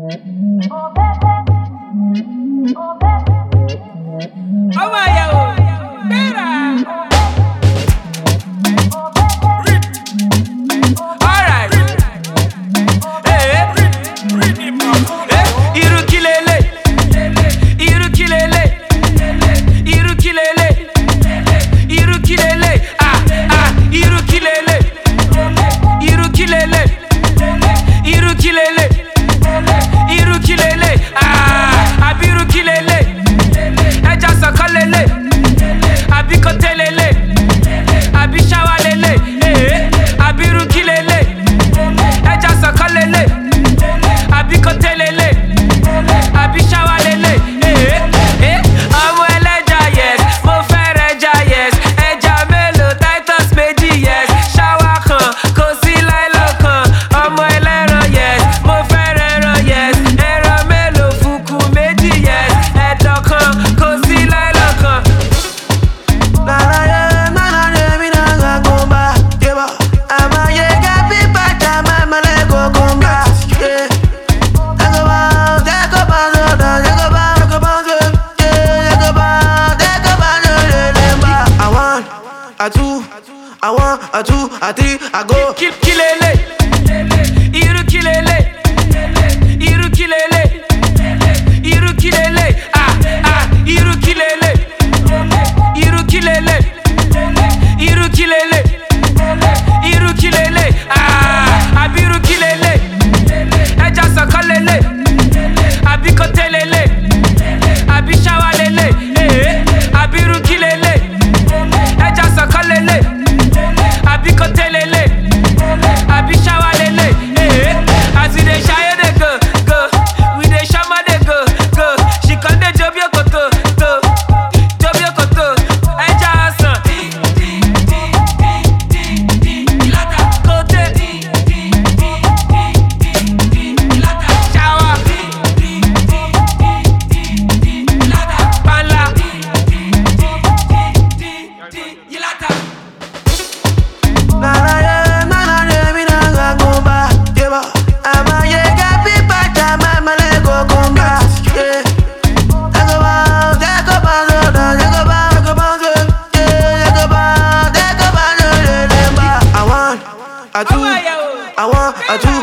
I one, I two, I three, I go. Kilele, iru kilele, iru kilele, iru kilele, iru kilele, iru kilele, iru kilele, iru kilele, abiru kilele, eja sakalele, abikotelele, abishawalele, abiru kilele, eja sakalele. Abikotelele, abishawalele, as we dey shy dey go, we dey shama dey go. She come dey job your koto, job your koto. Eja asan, kote, shower, panla, I want, I two,